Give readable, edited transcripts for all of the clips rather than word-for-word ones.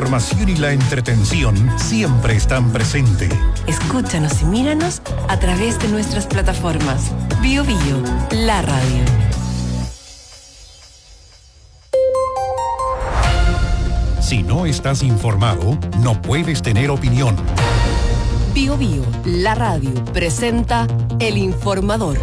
información y la entretención siempre están presentes. Escúchanos y míranos a través de nuestras plataformas. Bio Bio, la radio. Si no estás informado, no puedes tener opinión. Bio Bio, la radio, presenta El Informador.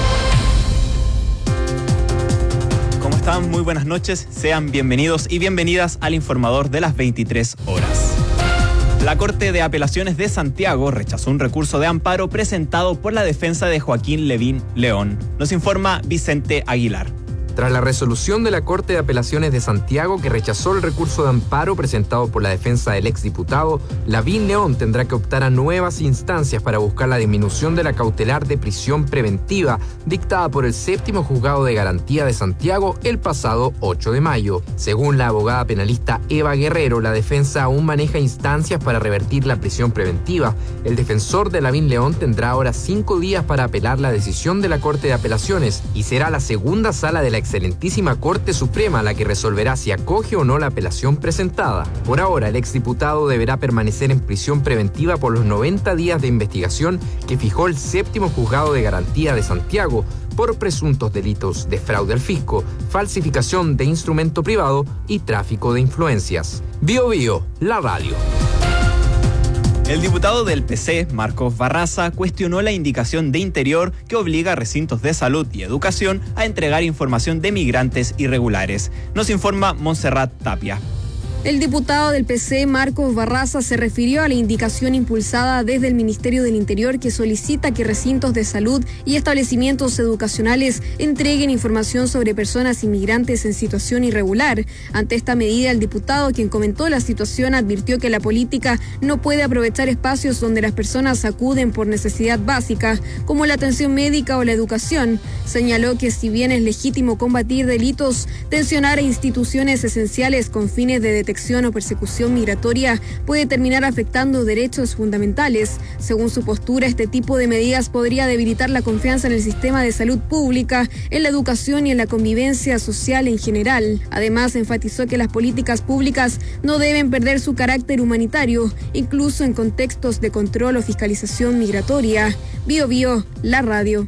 ¿Cómo están? Muy buenas noches. Sean bienvenidos y bienvenidas al Informador de las 23 horas. La Corte de Apelaciones de Santiago rechazó un recurso de amparo presentado por la defensa de Joaquín Lavín León. Nos informa Vicente Aguilar. Tras la resolución de la Corte de Apelaciones de Santiago que rechazó el recurso de amparo presentado por la defensa del exdiputado, Lavín León tendrá que optar a nuevas instancias para buscar la disminución de la cautelar de prisión preventiva dictada por el séptimo juzgado de garantía de Santiago el pasado 8 de mayo. Según la abogada penalista Eva Guerrero, la defensa aún maneja instancias para revertir la prisión preventiva. El defensor de Lavín León tendrá ahora 5 días para apelar la decisión de la Corte de Apelaciones y será la segunda sala de la excelentísima Corte Suprema la que resolverá si acoge o no la apelación presentada. Por ahora, el exdiputado deberá permanecer en prisión preventiva por los 90 días de investigación que fijó el séptimo juzgado de garantía de Santiago por presuntos delitos de fraude al fisco, falsificación de instrumento privado y tráfico de influencias. Bio Bio, la radio. El diputado del PC, Marcos Barraza, cuestionó la indicación de Interior que obliga a recintos de salud y educación a entregar información de migrantes irregulares. Nos informa Montserrat Tapia. El diputado del PC, Marcos Barraza, se refirió a la indicación impulsada desde el Ministerio del Interior que solicita que recintos de salud y establecimientos educacionales entreguen información sobre personas inmigrantes en situación irregular. Ante esta medida, el diputado, quien comentó la situación, advirtió que la política no puede aprovechar espacios donde las personas acuden por necesidad básica, como la atención médica o la educación. Señaló que si bien es legítimo combatir delitos, tensionar a instituciones esenciales con fines de detección o persecución migratoria puede terminar afectando derechos fundamentales. Según su postura, este tipo de medidas podría debilitar la confianza en el sistema de salud pública, en la educación y en la convivencia social en general. Además, enfatizó que las políticas públicas no deben perder su carácter humanitario, incluso en contextos de control o fiscalización migratoria. Bio Bio, la radio.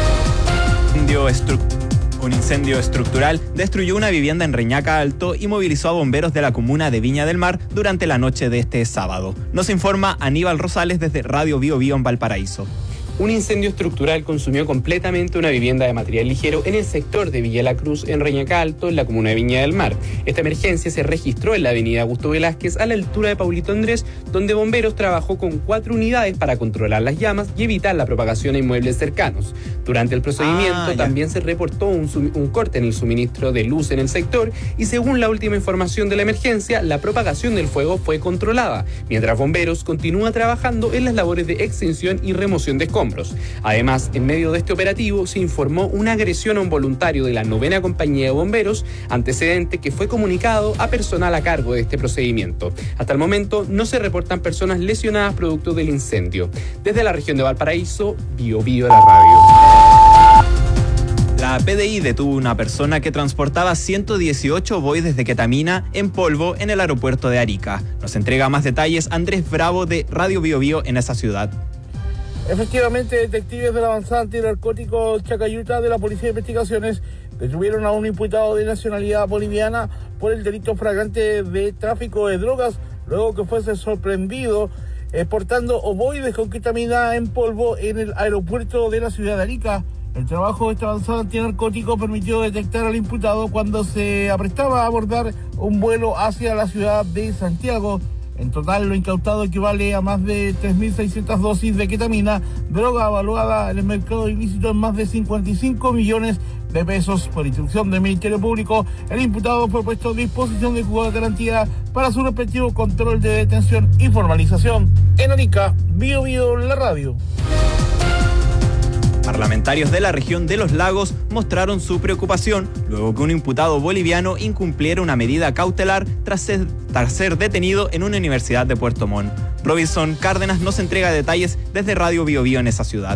Un incendio estructural destruyó una vivienda en Reñaca Alto y movilizó a bomberos de la comuna de Viña del Mar durante la noche de este sábado. Nos informa Aníbal Rosales desde Radio Bio Bio en Valparaíso. Un incendio estructural consumió completamente una vivienda de material ligero en el sector de Villa La Cruz, en Reñaca Alto, en la comuna de Viña del Mar. Esta emergencia se registró en la avenida Augusto Velázquez, a la altura de Paulito Andrés, donde bomberos trabajó con 4 unidades para controlar las llamas y evitar la propagación a inmuebles cercanos. Durante el procedimiento también se reportó un corte en el suministro de luz en el sector y, según la última información de la emergencia, la propagación del fuego fue controlada, mientras bomberos continúan trabajando en las labores de extinción y remoción de escombros. Además, en medio de este operativo se informó una agresión a un voluntario de la 9ª Compañía de Bomberos, antecedente que fue comunicado a personal a cargo de este procedimiento. Hasta el momento no se reportan personas lesionadas producto del incendio. Desde la región de Valparaíso, Bio Bio, la radio. La PDI detuvo a una persona que transportaba 118 bois desde Quetamina en polvo en el aeropuerto de Arica. Nos entrega más detalles Andrés Bravo de Radio Bio Bio en esa ciudad. Efectivamente, detectives de la avanzada antinarcótico Chacayuta de la Policía de Investigaciones detuvieron a un imputado de nacionalidad boliviana por el delito flagrante de tráfico de drogas, luego que fuese sorprendido portando ovoides con ketamina en polvo en el aeropuerto de la ciudad de Arica. El trabajo de esta avanzada antinarcótico permitió detectar al imputado cuando se aprestaba a abordar un vuelo hacia la ciudad de Santiago. En total, lo incautado equivale a más de 3.600 dosis de ketamina, droga evaluada en el mercado ilícito en más de 55 millones de pesos. Por instrucción del Ministerio Público, el imputado fue puesto a disposición del juzgado de garantía para su respectivo control de detención y formalización. En Arica, Bio Bio, la radio. Parlamentarios de la región de los Lagos mostraron su preocupación luego que un imputado boliviano incumpliera una medida cautelar tras ser detenido en una universidad de Puerto Montt. Robinson Cárdenas nos entrega detalles desde Radio Bio Bio en esa ciudad.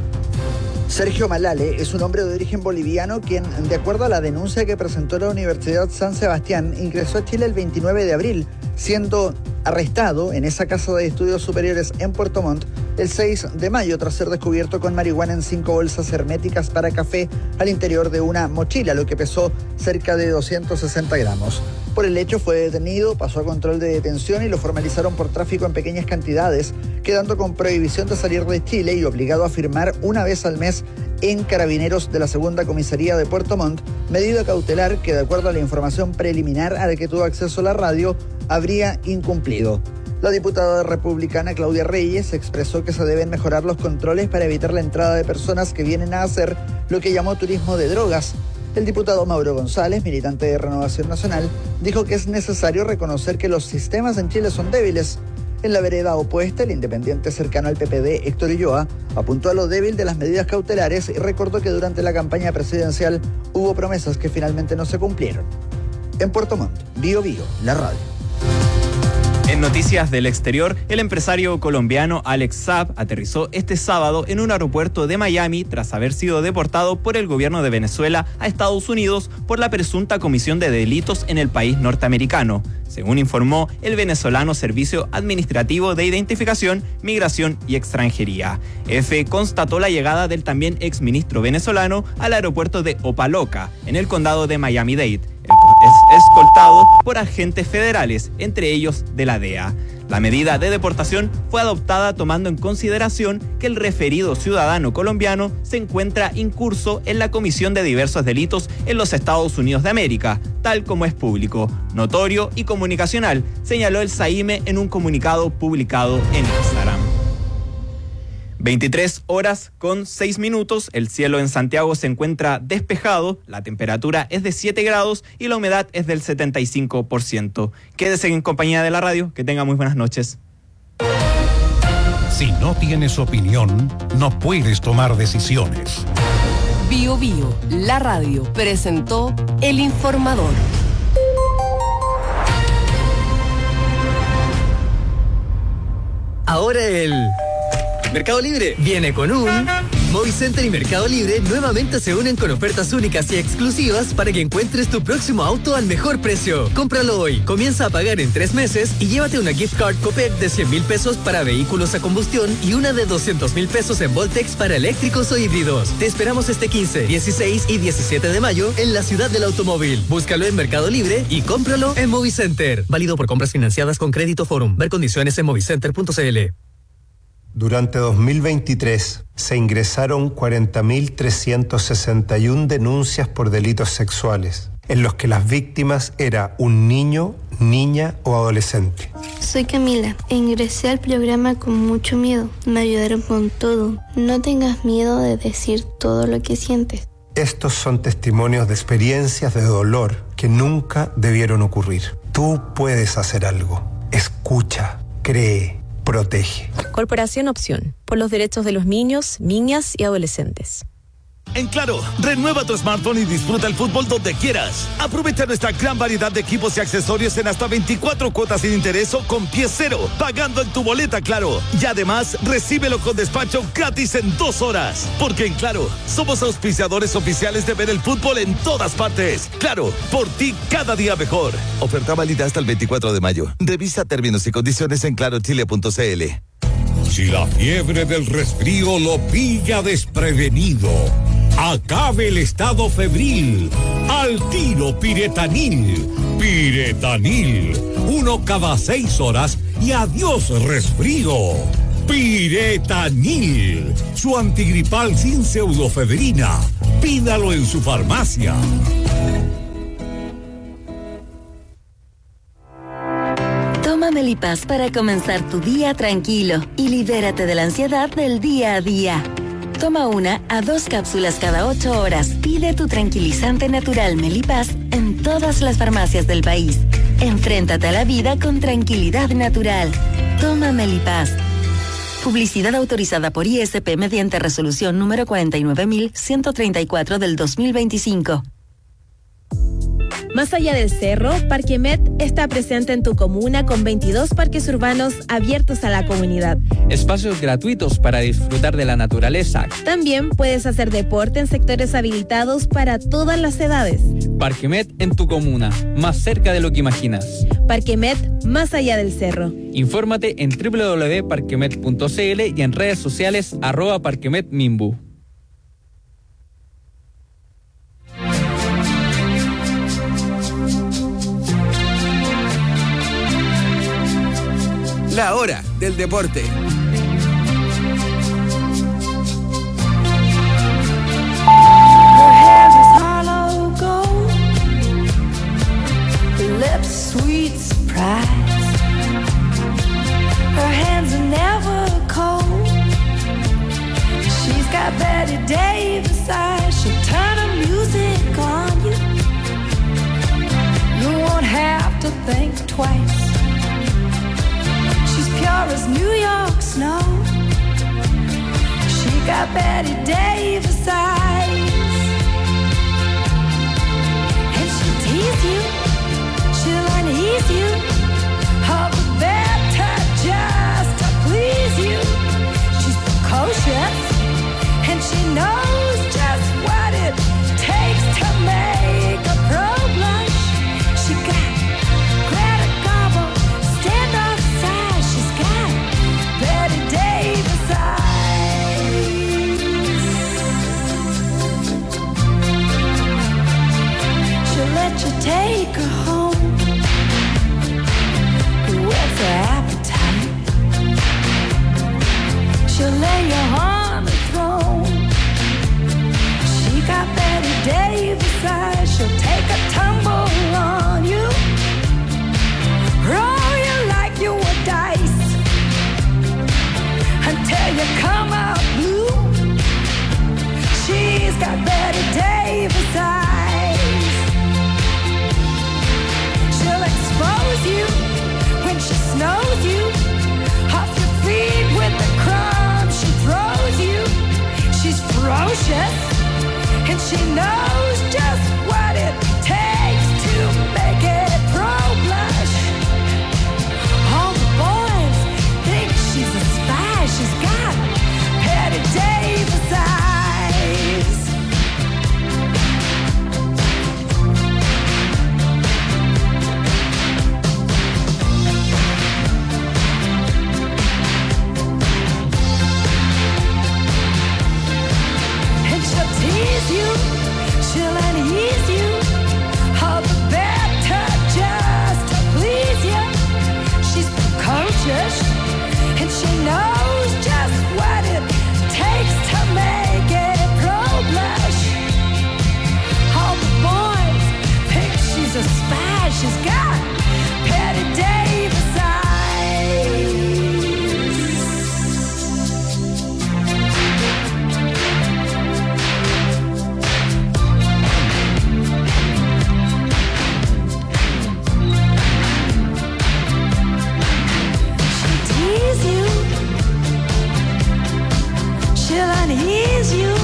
Sergio Malale es un hombre de origen boliviano quien, de acuerdo a la denuncia que presentó la Universidad San Sebastián, ingresó a Chile el 29 de abril, siendo arrestado en esa casa de estudios superiores en Puerto Montt el 6 de mayo tras ser descubierto con marihuana en 5 bolsas herméticas para café al interior de una mochila, lo que pesó cerca de 260 gramos. Por el hecho fue detenido, pasó a control de detención y lo formalizaron por tráfico en pequeñas cantidades, quedando con prohibición de salir de Chile y obligado a firmar una vez al mes en Carabineros de la Segunda Comisaría de Puerto Montt, medida cautelar que, de acuerdo a la información preliminar a la que tuvo acceso la radio, habría incumplido. La diputada republicana Claudia Reyes expresó que se deben mejorar los controles para evitar la entrada de personas que vienen a hacer lo que llamó turismo de drogas. El diputado Mauro González, militante de Renovación Nacional, dijo que es necesario reconocer que los sistemas en Chile son débiles. En la vereda opuesta, el independiente cercano al PPD, Héctor Ulloa, apuntó a lo débil de las medidas cautelares y recordó que durante la campaña presidencial hubo promesas que finalmente no se cumplieron. En Puerto Montt, Bío Bío, la radio. En noticias del exterior, el empresario colombiano Alex Saab aterrizó este sábado en un aeropuerto de Miami tras haber sido deportado por el gobierno de Venezuela a Estados Unidos por la presunta comisión de delitos en el país norteamericano, según informó el venezolano Servicio Administrativo de Identificación, Migración y Extranjería. EFE constató la llegada del también exministro venezolano al aeropuerto de Opa-locka, en el condado de Miami-Dade. Es escoltado por agentes federales, entre ellos de la DEA. La medida de deportación fue adoptada tomando en consideración que el referido ciudadano colombiano se encuentra incurso en la comisión de diversos delitos en los Estados Unidos de América, tal como es público, notorio y comunicacional, señaló el SAIME en un comunicado publicado en Instagram. 23:06, el cielo en Santiago se encuentra despejado, la temperatura es de 7 grados y la humedad es del 75%. Quédese en compañía de la radio, que tenga muy buenas noches. Si no tienes opinión, no puedes tomar decisiones. Bío Bío, la radio, presentó El Informador. Ahora el Mercado Libre viene con un Movicenter y Mercado Libre nuevamente se unen con ofertas únicas y exclusivas para que encuentres tu próximo auto al mejor precio. Cómpralo hoy, comienza a pagar en 3 meses y llévate una gift card Copec de 100,000 pesos para vehículos a combustión y una de 200,000 pesos en Voltex para eléctricos o híbridos. Te esperamos este 15, 16 y 17 de mayo en la ciudad del automóvil. Búscalo en Mercado Libre y cómpralo en Movicenter. Válido por compras financiadas con Crédito Forum. Ver condiciones en movicenter.cl. Durante 2023 se ingresaron 40.361 denuncias por delitos sexuales, en los que las víctimas era un niño, niña o adolescente. Soy Camila e ingresé al programa con mucho miedo. Me ayudaron con todo. No tengas miedo de decir todo lo que sientes. Estos son testimonios de experiencias de dolor que nunca debieron ocurrir. Tú puedes hacer algo. Escucha, cree, protege. Corporación Opción, por los derechos de los niños, niñas y adolescentes. En Claro, renueva tu smartphone y disfruta el fútbol donde quieras. Aprovecha nuestra gran variedad de equipos y accesorios en hasta 24 cuotas sin interés o con pie cero, pagando en tu boleta Claro. Y además, recíbelo con despacho gratis en 2 horas. Porque en Claro, somos auspiciadores oficiales de ver el fútbol en todas partes. Claro, por ti cada día mejor. Oferta válida hasta el 24 de mayo. Revisa términos y condiciones en clarochile.cl. Si la fiebre del resfrío lo pilla desprevenido, acabe el estado febril. Al tiro Piretanil. Piretanil. 1 cada 6 horas y adiós resfrío. Piretanil. Su antigripal sin pseudofebrina. Pídalo en su farmacia. Toma Melipaz para comenzar tu día tranquilo y libérate de la ansiedad del día a día. Toma 1 a 2 cápsulas cada 8 horas. Pide tu tranquilizante natural Melipaz en todas las farmacias del país. Enfréntate a la vida con tranquilidad natural. Toma Melipaz. Publicidad autorizada por ISP mediante resolución número 49.134 del 2025. Más allá del cerro, Parquemet está presente en tu comuna con 22 parques urbanos abiertos a la comunidad. Espacios gratuitos para disfrutar de la naturaleza. También puedes hacer deporte en sectores habilitados para todas las edades. Parquemet en tu comuna, más cerca de lo que imaginas. Parquemet, más allá del cerro. Infórmate en www.parquemet.cl y en redes sociales @parquemetmimbu. La hora del deporte. Sweet surprise. Her hands are never cold. She's got Betty Davis eyes. She'll turn her music on you. You won't have to think twice. She's pure as New York snow. She got Betty Davis eyes. And she'll tease you. She'll unease you, all the better just to please you. She's precocious, and she knows just what it takes to make a pro blush. She got Greta Garbo, stand off side. She's got Betty Davis eyes. She'll let you take her home. What's her appetite? She'll lay you on the throne. She got Betty Davis eyes. She'll take a tumble on you, roll you like you were dice, until you come out blue. She's got Betty Davis eyes. She'll expose you when she snows you, off your feet with the crumbs she throws you. She's ferocious, and she knows just what it takes to make it pro blush. All the boys think she's a spy. She's got Betty Davis eyes. Tease you, she'll unease you, all the better just to please you. She's precocious, and she knows just what it takes to make it pro blush. All the boys think she's a spy. She's got Betty Davis eyes. She'll unease you,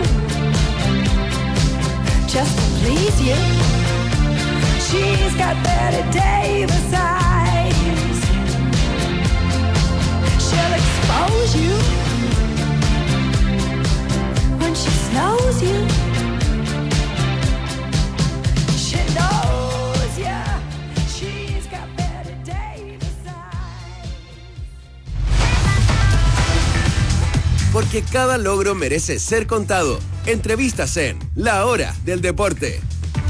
just to please you. She's got Betty Davis eyes. She'll expose you when she snows you. She knows ya. She's got Betty Davis eyes. Porque cada logro merece ser contado. Entrevistas en La Hora del Deporte.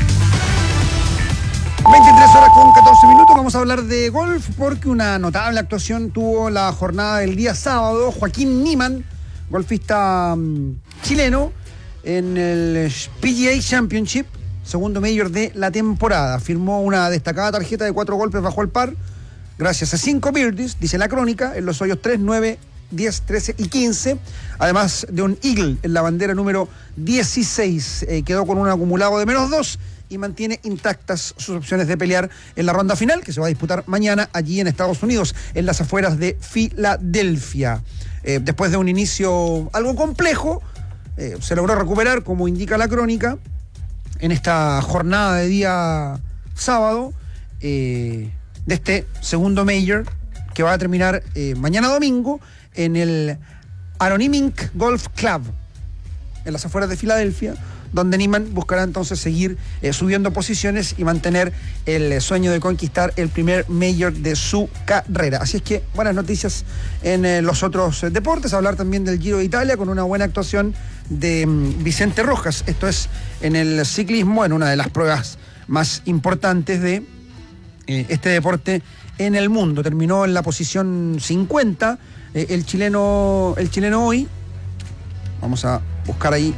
23 horas con 14 minutos. Vamos a hablar de golf porque una notable actuación tuvo la jornada del día sábado. Joaquín Niemann, golfista chileno, en el PGA Championship, segundo mayor de la temporada. Firmó una destacada tarjeta de 4 golpes bajo el par, gracias a 5 birdies, dice la crónica, en los hoyos 3, 9, 10, 13 y 15, además de un eagle en la bandera número 16. Quedó con un acumulado de -2 y mantiene intactas sus opciones de pelear en la ronda final, que se va a disputar mañana allí en Estados Unidos, en las afueras de Filadelfia. Después de un inicio algo complejo, se logró recuperar, como indica la crónica, en esta jornada de día sábado de este segundo Major que va a terminar mañana domingo en el Anonymic Golf Club, en las afueras de Filadelfia, donde Niemann buscará entonces seguir subiendo posiciones y mantener el sueño de conquistar el primer Major de su carrera. Así es que buenas noticias en los otros deportes. Hablar también del Giro de Italia con una buena actuación de Vicente Rojas. Esto es en el ciclismo, en una de las pruebas más importantes de este deporte en el mundo. Terminó en la posición 50 el chileno hoy. Vamos a buscar ahí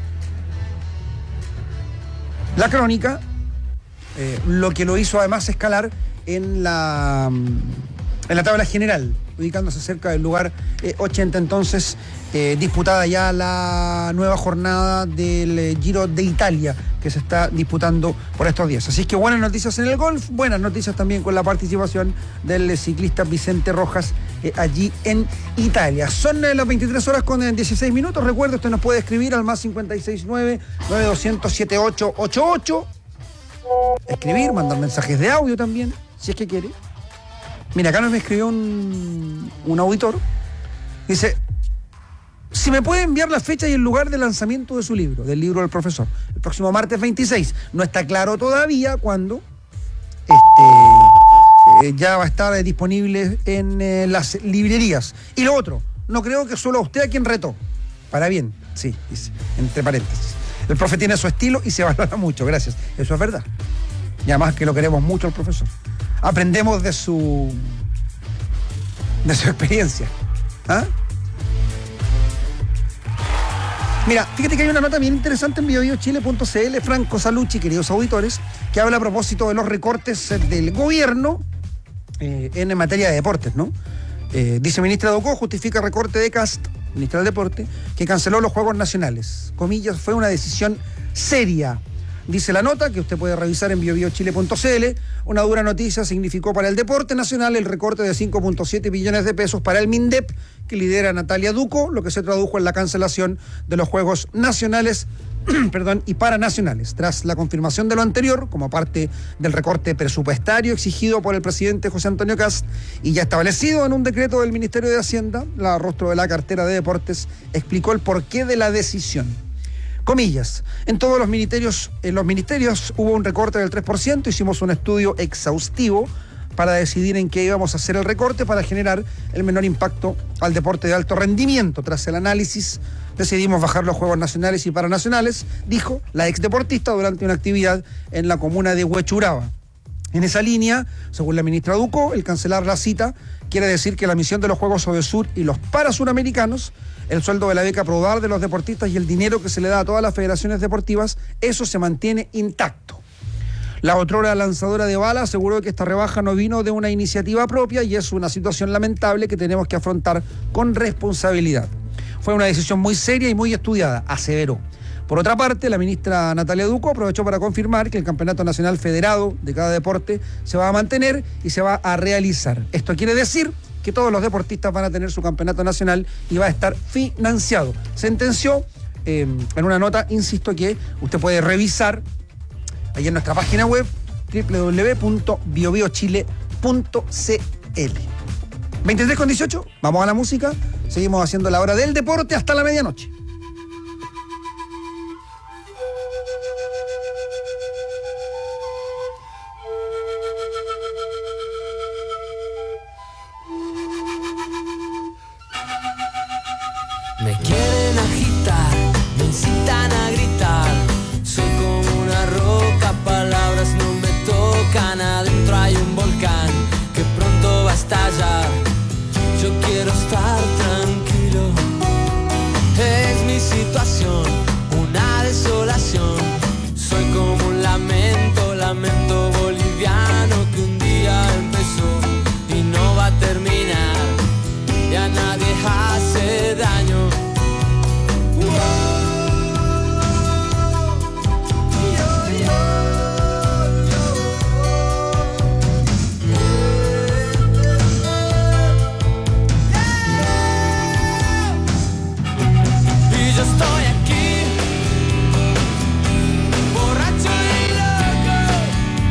la crónica, lo que lo hizo además escalar en la tabla general, ubicándose cerca del lugar 80. Entonces, disputada ya la nueva jornada del Giro de Italia que se está disputando por estos días. Así es que buenas noticias en el golf, buenas noticias también con la participación del ciclista Vicente Rojas allí en Italia. Son las 23 horas con 16 minutos. Recuerda, usted nos puede escribir al más 569-9200-7888. Escribir, mandar mensajes de audio también, si es que quiere. Mira, acá nos me escribió un auditor. Dice: si me puede enviar la fecha y el lugar de lanzamiento de su libro, del libro del profesor, el próximo martes 26. No está claro todavía cuándo. Ya va a estar disponible en las librerías. Y lo otro, no creo que solo a usted a quien retó. Para bien, sí, dice, entre paréntesis. El profe tiene su estilo y se valora mucho, gracias. Eso es verdad. Y además que lo queremos mucho al profesor. Aprendemos de su experiencia. ¿Ah? Mira, fíjate que hay una nota bien interesante en biobiochile.cl, Franco Salucci, queridos auditores, que habla a propósito de los recortes del gobierno en materia de deportes, ¿no? Dice: ministra Ducó justifica recorte de Cast, ministra del Deporte, que canceló los Juegos Nacionales. Comillas, fue una decisión seria. Dice la nota, que usted puede revisar en biobiochile.cl, una dura noticia significó para el deporte nacional el recorte de 5.7 billones de pesos para el MINDEP, que lidera Natalia Ducó, lo que se tradujo en la cancelación de los Juegos Nacionales y paranacionales. Tras la confirmación de lo anterior, como parte del recorte presupuestario exigido por el presidente José Antonio Kast y ya establecido en un decreto del Ministerio de Hacienda, la rostro de la cartera de deportes explicó el porqué de la decisión. Comillas, en todos los ministerios hubo un recorte del 3%, hicimos un estudio exhaustivo para decidir en qué íbamos a hacer el recorte para generar el menor impacto al deporte de alto rendimiento. Tras el análisis, decidimos bajar los Juegos Nacionales y Paranacionales, dijo la exdeportista durante una actividad en la comuna de Huechuraba. En esa línea, según la ministra Ducó, el cancelar la cita quiere decir que la misión de los Juegos Odesur y los Parasuramericanos, el sueldo de la beca Prodar de los deportistas y el dinero que se le da a todas las federaciones deportivas, eso se mantiene intacto. La otrora lanzadora de bala aseguró que esta rebaja no vino de una iniciativa propia y es una situación lamentable que tenemos que afrontar con responsabilidad. Fue una decisión muy seria y muy estudiada, aseveró. Por otra parte, la ministra Natalia Ducó aprovechó para confirmar que el Campeonato Nacional Federado de cada deporte se va a mantener y se va a realizar. Esto quiere decir que todos los deportistas van a tener su campeonato nacional y va a estar financiado. Sentenció en una nota, insisto, que usted puede revisar ahí en nuestra página web www.biobiochile.cl. 23:18, vamos a la música, seguimos haciendo la hora del deporte hasta la medianoche. Me quieren agitar, me incitan a gritar. Soy como una roca, palabras no me tocan. Adentro hay un volcán que pronto va a estallar. Yo quiero estar tranquilo. Es mi situación, una desolación. Soy como un lamento, lamento boliviano que un día empezó y no va a terminar. Ya nadie hace daño. Y yo estoy aquí, borracho y loco.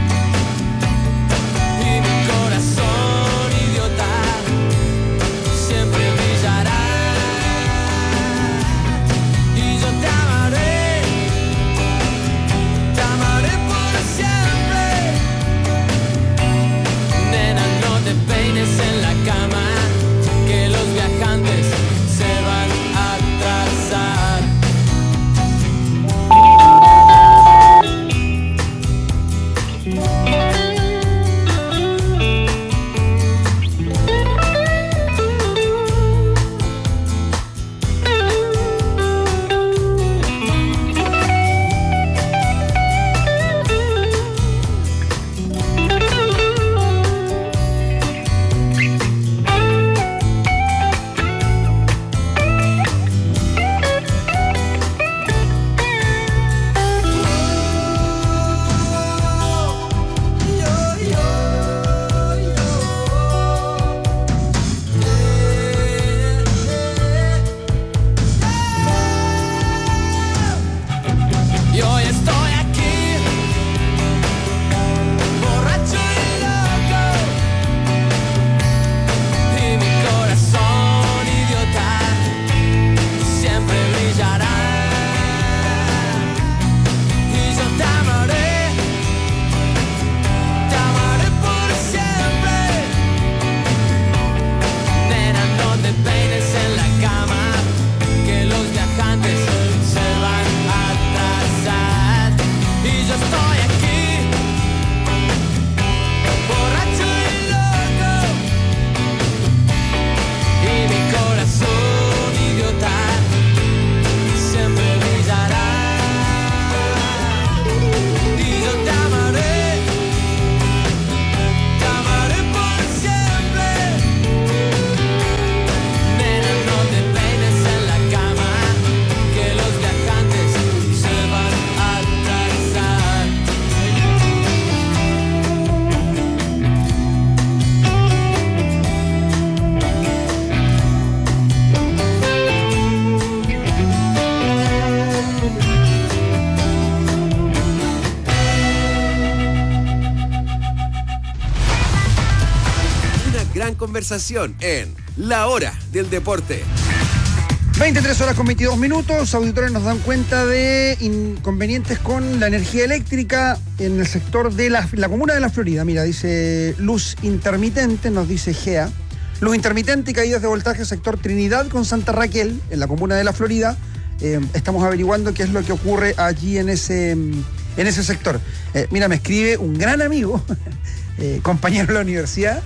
conversación en La Hora del Deporte. 23 horas con 22 minutos. Auditores nos dan cuenta de inconvenientes con la energía eléctrica en el sector de la comuna de La Florida. Mira, dice luz intermitente, nos dice GEA. Luz intermitente y caídas de voltaje sector Trinidad con Santa Raquel, en la comuna de La Florida. Estamos averiguando qué es lo que ocurre allí en ese sector. Mira, me escribe un gran amigo, compañero de la universidad,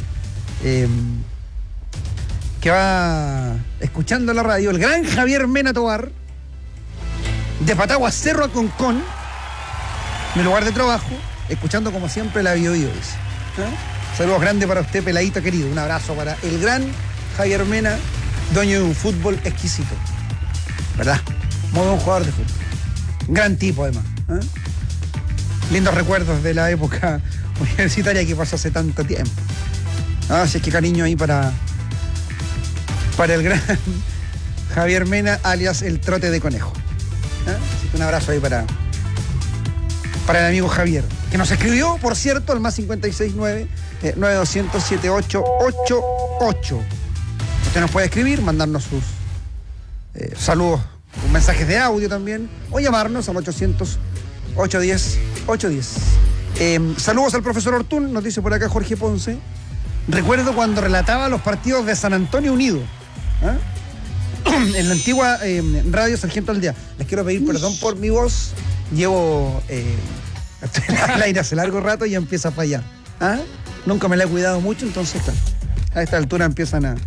que va escuchando la radio, el gran Javier Mena Tobar, de Patagua Cerro a Concón, mi lugar de trabajo, escuchando como siempre la Bio Bio, dice. Saludos grandes para usted, peladito querido. Un abrazo para el gran Javier Mena, dueño de un fútbol exquisito. ¿Verdad? Muy buen jugador de fútbol. Un gran tipo, además. Lindos recuerdos de la época universitaria que pasó hace tanto tiempo. Así es que cariño ahí para el gran Javier Mena, alias el trote de conejo. Así que un abrazo ahí para el amigo Javier, que nos escribió, por cierto, al más 569-200-7888. Usted nos puede escribir, mandarnos sus saludos, mensajes de audio también, o llamarnos al 800-810-810. Saludos al profesor Ortún, nos dice por acá Jorge Ponce. Recuerdo cuando relataba los partidos de San Antonio Unido, en la antigua radio Sargento Aldea. Les quiero pedir perdón por mi voz. Llevo al aire hace largo rato y ya empieza a fallar. Nunca me la he cuidado mucho, entonces a esta altura empiezan a...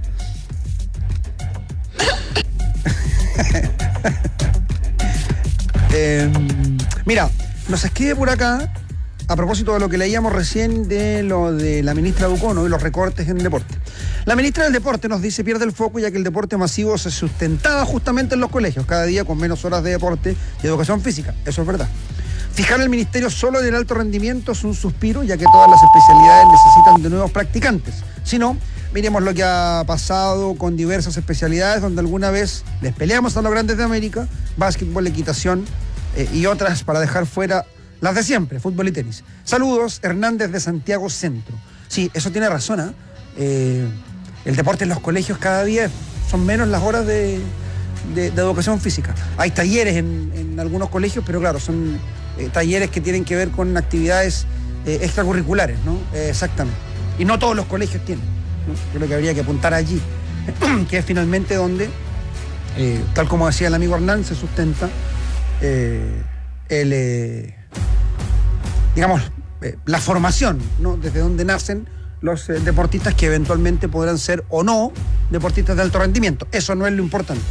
Mira, nos escribe por acá, a propósito de lo que leíamos recién de lo de la ministra Ducono y los recortes en el deporte. La ministra del Deporte nos dice pierde el foco ya que el deporte masivo se sustentaba justamente en los colegios, cada día con menos horas de deporte y educación física. Eso es verdad. Fijar el ministerio solo en el alto rendimiento es un suspiro, ya que todas las especialidades necesitan de nuevos practicantes. Si no, miremos lo que ha pasado con diversas especialidades donde alguna vez les peleamos a los grandes de América, básquetbol, equitación y otras para dejar fuera las de siempre, fútbol y tenis. Saludos, Hernández de Santiago Centro. Sí, eso tiene razón, el deporte en los colegios cada día son menos las horas de educación física. Hay talleres en algunos colegios, pero claro, son talleres que tienen que ver con actividades extracurriculares, ¿no? Exactamente. Y no todos los colegios tienen, ¿no? Creo que habría que apuntar allí, que es finalmente donde, tal como decía el amigo Hernán, se sustenta la formación, ¿no? Desde donde nacen los deportistas que eventualmente podrán ser o no deportistas de alto rendimiento. Eso no es lo importante.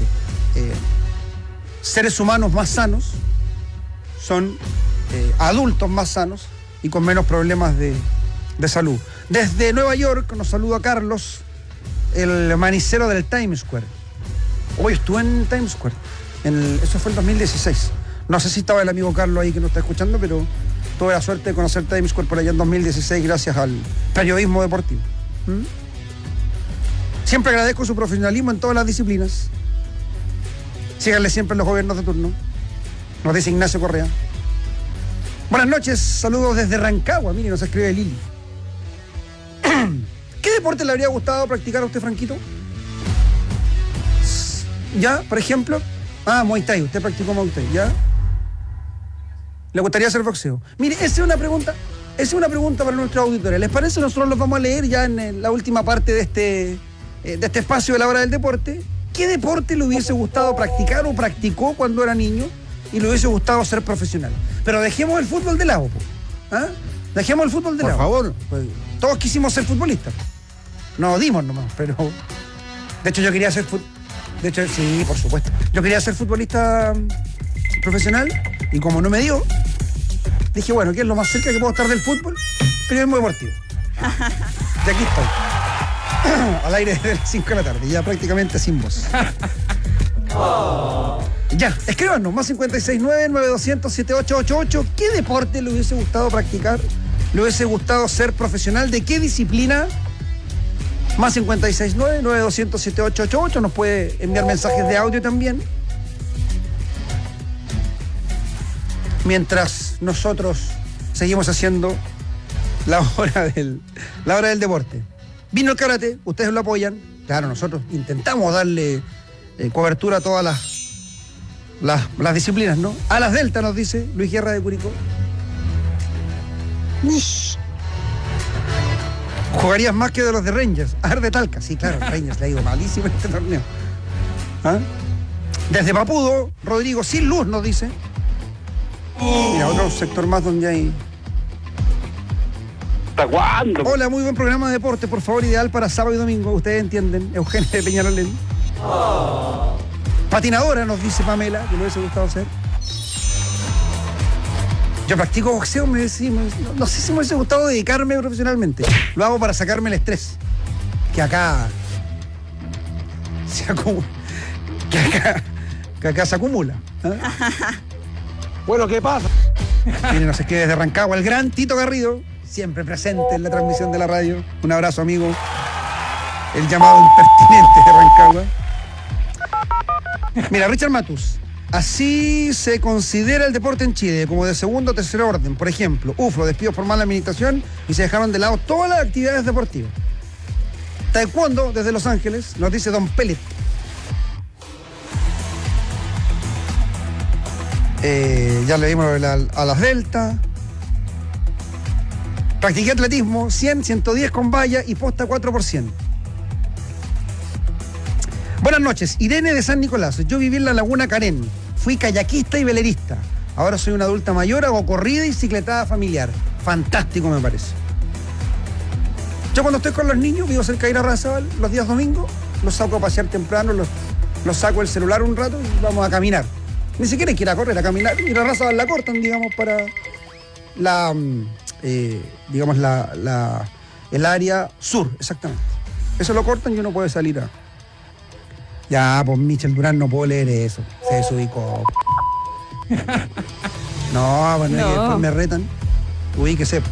Seres humanos más sanos son adultos más sanos y con menos problemas de salud. Desde Nueva York nos saluda Carlos, el manicero del Times Square. Hoy estuve en Times Square. Eso fue en 2016. No sé si estaba el amigo Carlos ahí que nos está escuchando, pero tuve la suerte de conocer Times Square por allá en 2016 gracias al periodismo deportivo. Siempre agradezco su profesionalismo en todas las disciplinas. Síganle siempre en los gobiernos de turno. Nos dice Ignacio Correa. Buenas noches, saludos desde Rancagua. Mire, nos escribe Lili. ¿Qué deporte le habría gustado practicar a usted, Franquito? ¿Ya? Por ejemplo. Muay Thai. Usted practicó Muay Thai, ¿ya? ¿Le gustaría hacer boxeo? Mire, esa es una pregunta para nuestros auditores. ¿Les parece? Nosotros los vamos a leer ya en la última parte de este espacio de la hora del deporte. ¿Qué deporte le hubiese gustado practicar o practicó cuando era niño y le hubiese gustado ser profesional? Pero dejemos el fútbol de lado, Dejemos el fútbol de lado. Por favor. Pues, todos quisimos ser futbolistas. Nos dimos nomás, pero... De hecho, yo quería ser sí, por supuesto. Yo quería ser futbolista profesional y como no me dio, dije, bueno, ¿qué es lo más cerca que puedo estar del fútbol? Periodismo deportivo. Y aquí estoy. Al aire de las 5 de la tarde, ya prácticamente sin voz. Ya, escríbanos, más 569-9200-7888. ¿Qué deporte le hubiese gustado practicar? ¿Le hubiese gustado ser profesional? ¿De qué disciplina? Más 569-9200-7888. Nos puede enviar mensajes de audio también. Mientras nosotros seguimos haciendo la hora del deporte. Vino el karate, ustedes lo apoyan. Claro, nosotros intentamos darle cobertura a todas las disciplinas, ¿no? A las delta, nos dice Luis Guerra de Curicó. Ush. Jugarías más que de los de Rangers. A ver, de Talca. Sí, claro, Rangers le ha ido malísimo en este torneo. ¿Ah? Desde Papudo, Rodrigo, sin luz, nos dice. Mira, otro sector más donde hay... ¿Hasta cuándo? Hola, muy buen programa de deporte, por favor, ideal para sábado y domingo. Ustedes entienden. Eugenio de Peñalolén. Patinadora, nos dice Pamela, que me hubiese gustado hacer. Yo practico boxeo, no sé si me hubiese gustado dedicarme profesionalmente. Lo hago para sacarme el estrés. Que acá se acumula. Que acá se acumula. ¿Eh? Bueno, ¿qué pasa? Miren, nos escribe desde Rancagua el gran Tito Garrido, siempre presente en la transmisión de la radio. Un abrazo, amigo. El llamado impertinente de Rancagua. Mira, Richard Matus. Así se considera el deporte en Chile, como de segundo o tercer orden. Por ejemplo, UFRO, despidos por mala administración y se dejaron de lado todas las actividades deportivas. Taekwondo, desde Los Ángeles, nos dice Don Pellet. Ya le dimos a las delta. Practiqué atletismo, 100, 110 con valla y posta 4%. Buenas noches, Irene de San Nicolás. Yo viví en la Laguna Carén. Fui kayakista y velerista. Ahora soy una adulta mayor, hago corrida y bicicletada familiar. Fantástico, me parece. Yo cuando estoy con los niños, vivo cerca de Irarrázaval, los días domingos, los saco a pasear temprano, los saco el celular un rato y vamos a caminar. Ni siquiera hay que ir a correr, a caminar. Irarrázaval la cortan, digamos, para el área sur, exactamente. Eso lo cortan y uno puede salir a... Ya, pues Michel Durán no puedo leer eso. Se desubicó. No, bueno, no. Después me retan. Ubíquese.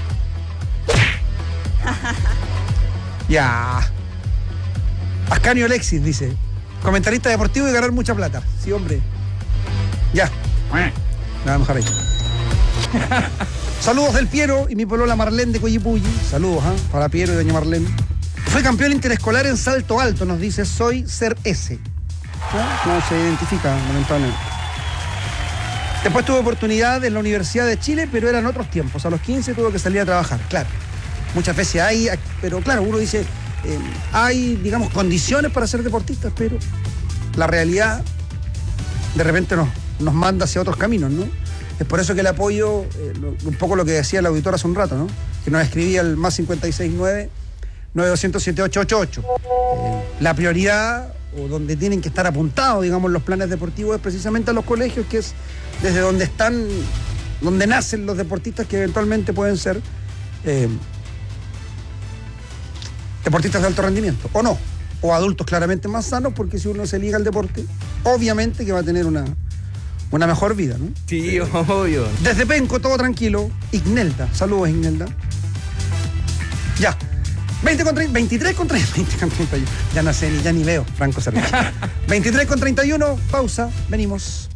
Ya. Ascanio Alexis dice: comentarista deportivo y ganar mucha plata. Sí, hombre. Ya. Nada, mejor ahí. Saludos del Piero y mi polola Marlene de Coyipulli. Saludos, para Piero y doña Marlene. Fue campeón interescolar en salto alto, nos dice, soy ser S. No se identifica, lamentablemente. Después tuve oportunidad en la Universidad de Chile, pero eran otros tiempos. A los 15 tuve que salir a trabajar, claro. Muchas veces hay, pero claro, uno dice, hay, digamos, condiciones para ser deportistas, pero la realidad de repente nos manda hacia otros caminos, ¿no? Es por eso que le apoyo un poco lo que decía el auditor hace un rato, ¿no? Que nos escribía el más 569 920-7888. La prioridad, o donde tienen que estar apuntados, digamos, los planes deportivos, es precisamente a los colegios, que es desde donde están, donde nacen los deportistas que eventualmente pueden ser deportistas de alto rendimiento, o no, o adultos claramente más sanos, porque si uno se liga al deporte, obviamente que va a tener una mejor vida, ¿no? Sí, obvio. Desde Penco, todo tranquilo. Ignelda, saludos, Ignelda. Ya. 23 con 31. Ya no sé, ya ni veo, Franco Cerveche. 23 con 31, pausa, venimos.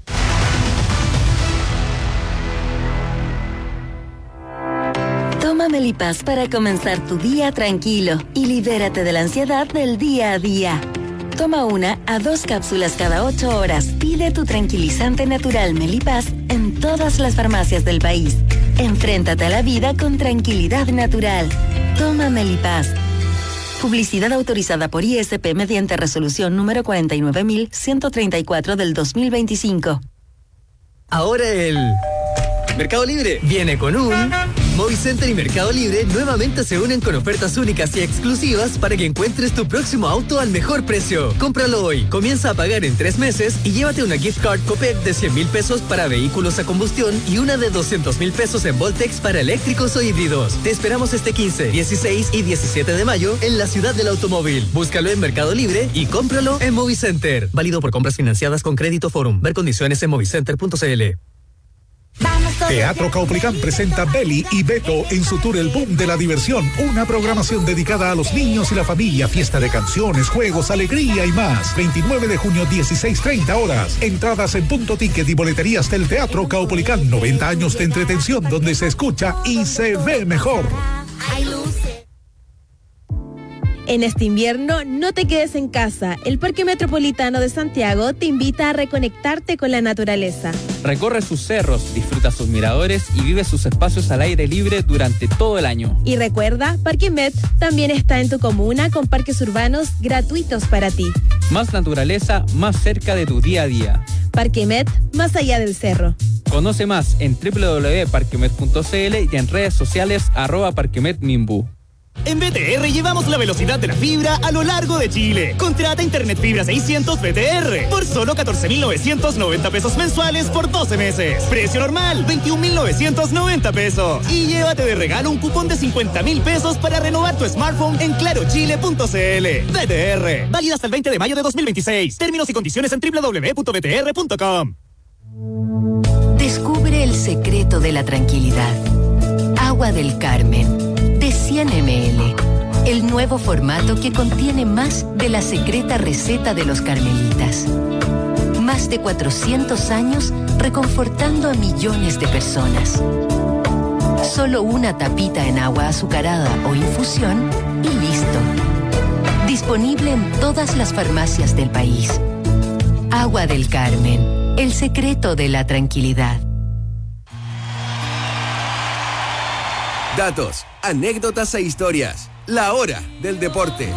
Toma Melipaz para comenzar tu día tranquilo y libérate de la ansiedad del día a día. Toma 1 a 2 cápsulas cada 8 horas. Pide tu tranquilizante natural Melipaz en todas las farmacias del país. Enfréntate a la vida con tranquilidad natural. Toma Melipaz. Publicidad autorizada por ISP mediante resolución número 49.134 del 2025. Ahora el Mercado Libre viene con un... Movicenter y Mercado Libre nuevamente se unen con ofertas únicas y exclusivas para que encuentres tu próximo auto al mejor precio. Cómpralo hoy, comienza a pagar en 3 meses y llévate una gift card Copec de 100,000 pesos para vehículos a combustión y una de 200,000 pesos en Voltex para eléctricos o híbridos. Te esperamos este 15, 16 y 17 de mayo en la ciudad del automóvil. Búscalo en Mercado Libre y cómpralo en Movicenter. Válido por compras financiadas con Crédito Forum. Ver condiciones en movicenter.cl. Teatro Caupolicán presenta Beli y Beto en su tour El Boom de la Diversión, una programación dedicada a los niños y la familia, fiesta de canciones, juegos, alegría y más. 29 de junio, 16:30 horas. Entradas en Punto Ticket y boleterías del Teatro Caupolicán. 90 años de entretención donde se escucha y se ve mejor. En este invierno, no te quedes en casa. El Parque Metropolitano de Santiago te invita a reconectarte con la naturaleza. Recorre sus cerros, disfruta sus miradores y vive sus espacios al aire libre durante todo el año. Y recuerda, Parque Met también está en tu comuna con parques urbanos gratuitos para ti. Más naturaleza, más cerca de tu día a día. Parque Met, más allá del cerro. Conoce más en www.parquemet.cl y en redes sociales @parquemetminbu. En BTR llevamos la velocidad de la fibra a lo largo de Chile. Contrata Internet Fibra 600 BTR por solo 14.990 pesos mensuales por 12 meses. Precio normal, 21.990 pesos. Y llévate de regalo un cupón de 50.000 pesos para renovar tu smartphone en clarochile.cl. BTR, válido hasta el 20 de mayo de 2026. Términos y condiciones en www.btr.com. Descubre el secreto de la tranquilidad. Agua del Carmen. De 100 ml, el nuevo formato que contiene más de la secreta receta de los carmelitas. Más de 400 años reconfortando a millones de personas. Solo una tapita en agua azucarada o infusión y listo. Disponible en todas las farmacias del país. Agua del Carmen, el secreto de la tranquilidad. Datos, anécdotas e historias. La hora del deporte.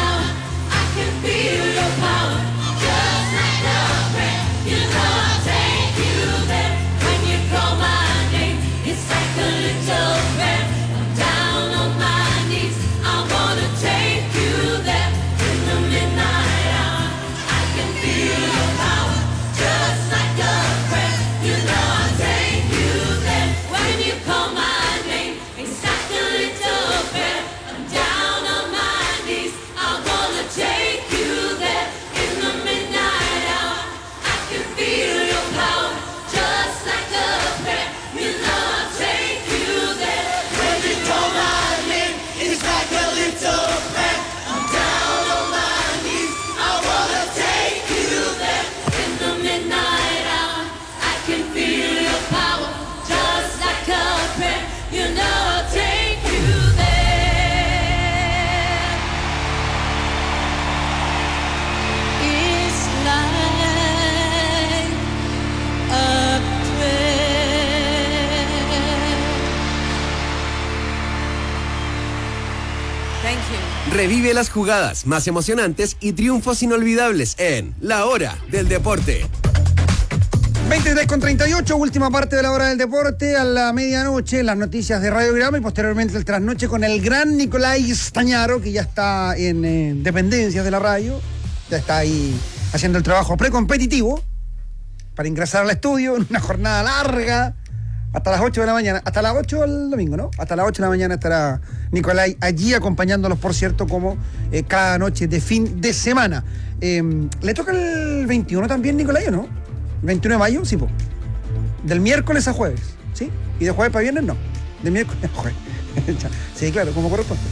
Feel your power, just like the breath. You know I'll take Revive las jugadas más emocionantes y triunfos inolvidables en La Hora del Deporte. 23:38, última parte de La Hora del Deporte. A la medianoche, las noticias de Radiograma y posteriormente el trasnoche con el gran Nicolai Stañaro, que ya está en dependencias de la radio. Ya está ahí haciendo el trabajo precompetitivo para ingresar al estudio en una jornada larga hasta las 8 de la mañana. Hasta las 8 del domingo, ¿no? Hasta las 8 de la mañana estará Nicolai allí acompañándolos, por cierto, como cada noche de fin de semana. ¿Le toca el 21 también, Nicolai, o no? 21 de mayo, sí, po. Del miércoles a jueves, ¿sí? Y de jueves para viernes, no. De miércoles a jueves. Sí, claro, como corresponde.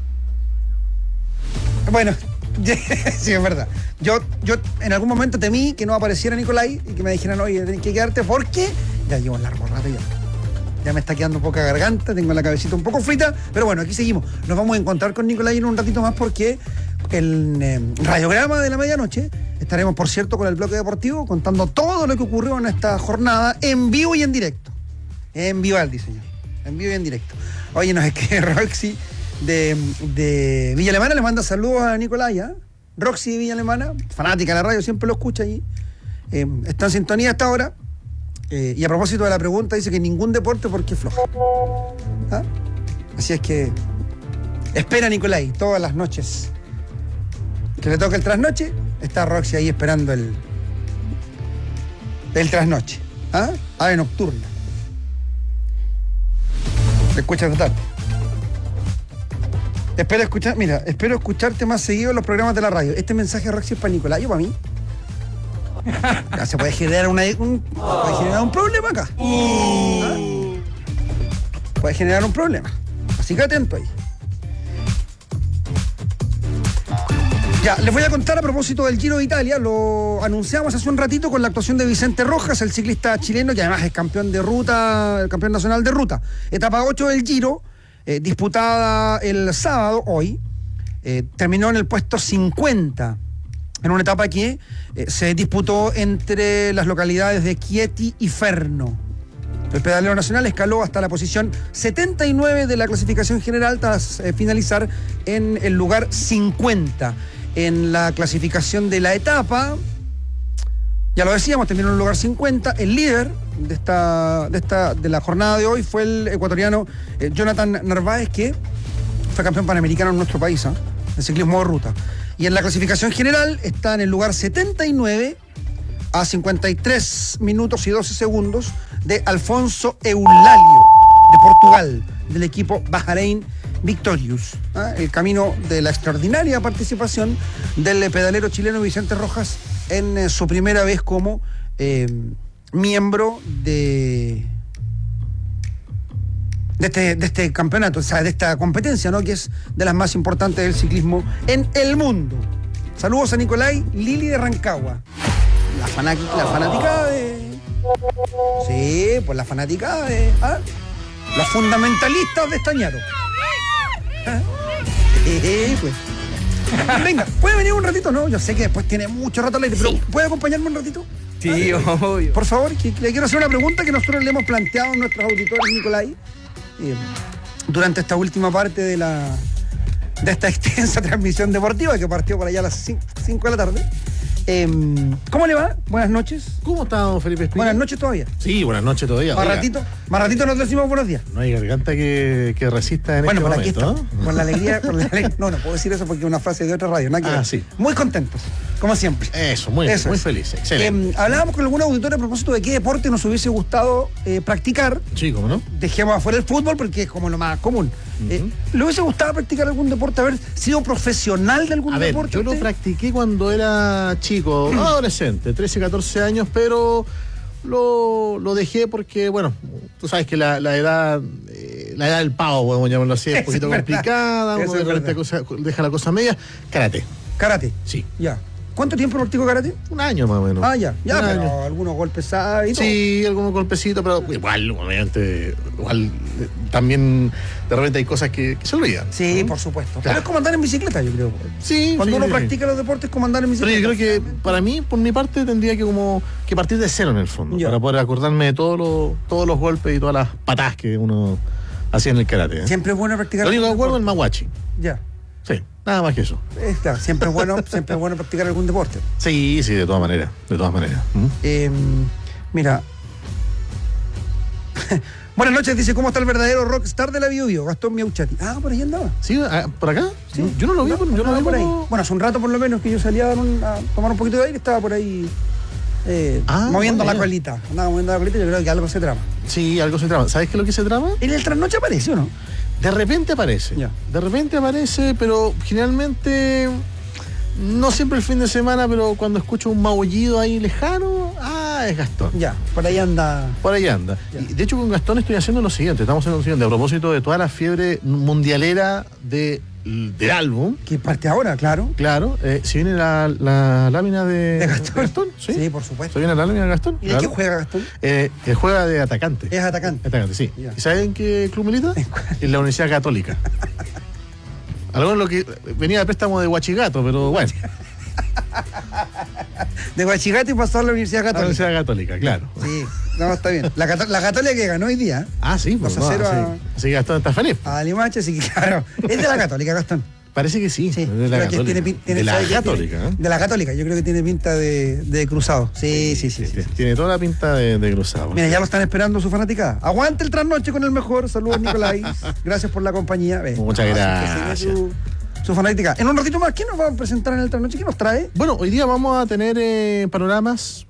Bueno, sí, es verdad. Yo en algún momento temí que no apareciera Nicolai y que me dijeran, oye, tenés que quedarte porque ya llevo un largo rato ya. Ya me está quedando poca garganta, tengo la cabecita un poco frita, pero bueno, aquí seguimos. Nos vamos a encontrar con Nicolai en un ratito más porque el radiograma de la medianoche estaremos, por cierto, con el bloque deportivo contando todo lo que ocurrió en esta jornada en vivo y en directo. En Vivaldi, señor. En vivo y en directo. Oye, nos escribe Roxy de Villa Alemana, le manda saludos a Nicolai, ¿eh? Roxy de Villa Alemana, fanática de la radio, siempre lo escucha allí. Está en sintonía hasta ahora. Y a propósito de la pregunta, dice que ningún deporte porque es flojo. ¿Ah? Así es que espera Nicolai todas las noches que le toca el trasnoche. Está Roxy ahí esperando el trasnoche. ¿Ah? Ave nocturna. Te escuchas de tarde. Espero escucharte más seguido en los programas de la radio. Este mensaje de Roxy es para Nicolai o para mí. Ya se puede generar un problema acá. ¿Ah? Puede generar un problema. Así que atento ahí. Ya, les voy a contar a propósito del Giro de Italia. Lo anunciamos hace un ratito con la actuación de Vicente Rojas, el ciclista chileno, que además es campeón de ruta, el campeón nacional de ruta. Etapa 8 del Giro, disputada el sábado, hoy, terminó en el puesto 50. En una etapa que se disputó entre las localidades de Chieti y Ferno. El pedalero nacional escaló hasta la posición 79 de la clasificación general tras finalizar en el lugar 50. En la clasificación de la etapa, ya lo decíamos, terminó en el lugar 50. El líder de la jornada de hoy fue el ecuatoriano Jonathan Narváez, que fue campeón panamericano en nuestro país, en ciclismo de ruta. Y en la clasificación general está en el lugar 79 a 53 minutos y 12 segundos de Alfonso Eulalio, de Portugal, del equipo Bahrein Victorious. El camino de la extraordinaria participación del pedalero chileno Vicente Rojas en su primera vez como miembro de este campeonato, o sea, de esta competencia, ¿no? Que es de las más importantes del ciclismo en el mundo. Saludos a Nicolai, Lili de Rancagua. La fanaticada de... Sí, pues la fanaticada de... Los fundamentalistas de Stañaro. Pues. Venga, ¿puede venir un ratito? No, yo sé que después tiene mucho rato al aire, pero ¿puede acompañarme un ratito? Sí, obvio. Por favor, que le quiero hacer una pregunta que nosotros le hemos planteado a nuestros auditores, Nicolai, durante esta última parte de esta extensa transmisión deportiva que partió por allá a las 5 de la tarde. ¿Cómo le va? Buenas noches. ¿Cómo está, don Felipe Espina? Buenas noches todavía. Sí, buenas noches todavía. Más ratito nos decimos buenos días. No hay garganta que resista en este momento. Aquí está. Con la alegría. No puedo decir eso porque es una frase de otra radio. Sí. Muy contentos, como siempre. Eso, muy feliz. Excelente. Hablábamos con algún auditor a propósito de qué deporte nos hubiese gustado practicar. Sí, ¿cómo no? Dejemos afuera el fútbol porque es como lo más común. ¿Le hubiese gustado practicar algún deporte? Haber sido profesional de algún deporte. Yo lo practiqué cuando era chico, adolescente, 13, 14 años, pero lo dejé porque, bueno, tú sabes que la edad del pavo, podemos llamarlo así, es un poquito complicada, uno deja la cosa media. Karate. Sí. Ya. ¿Cuánto tiempo practicó karate? Un año más o menos. Ya, pero algunos golpes y todo. Sí, algunos golpecitos, pero igual, obviamente, también de repente hay cosas que se olvidan. Sí, por supuesto. Claro. Pero es como andar en bicicleta, yo creo. Sí. Cuando uno practica los deportes, es como andar en bicicleta. Pero yo creo que para mí, por mi parte, tendría que partir de cero en el fondo, para poder acordarme de todos los golpes y todas las patadas que uno hacía en el karate. Siempre es bueno practicar. Lo único que acuerdo es el mawachi. Ya. Sí, nada más que eso. Claro, siempre es bueno practicar algún deporte. Sí, de todas maneras. Mira. Buenas noches, dice, ¿cómo está el verdadero rockstar de la Biobío? Gastón Miauchati. Ah, por ahí andaba. ¿Sí? ¿Por acá? Sí. Yo no lo vi, yo no lo vi por ahí. Bueno, hace un rato por lo menos que yo salía a tomar un poquito de aire, estaba por ahí moviendo la colita. Andaba moviendo la colita, yo creo que algo se trama. Sí, algo se trama. ¿Sabes qué es lo que se trama? En el trasnoche aparece, ¿o no? De repente aparece. Ya. De repente aparece, pero generalmente no siempre el fin de semana, pero cuando escucho un maullido ahí lejano, es Gastón. Ya, por ahí anda. Y de hecho con Gastón estoy haciendo lo siguiente, estamos haciendo lo siguiente, a propósito de toda la fiebre mundialera del álbum. Que parte ahora, claro. Claro, si viene la lámina de Gastón. ¿Sí? Por supuesto. ¿Se viene la lámina de Gastón? ¿Y de qué juega Gastón? Juega de atacante. Es atacante. Atacante, sí. Ya. ¿Y saben qué club milita? En la Universidad Católica. Algo lo que venía de préstamo de Huachigato, pero bueno. De Huachigato y pasó a la Universidad Católica. La Universidad Católica, claro. Sí, no, está bien. La Católica que ganó hoy día. Sí, pues. 2-0 Así que Gastón está feliz. A Limache, así que claro. Es de la Católica, Gastón. Parece que sí. De la Católica. De la Católica. De la Católica, yo creo que tiene pinta de cruzado. Sí. Tiene toda la pinta de cruzado. Mira, ya lo están esperando su fanaticada. Aguante el trasnoche con el mejor. Saludos, Nicolás. Gracias por la compañía. Muchas gracias. Su fanática. En un ratito más, ¿qué nos va a presentar en el trasnoche? ¿Qué nos trae? Bueno, hoy día vamos a tener panoramas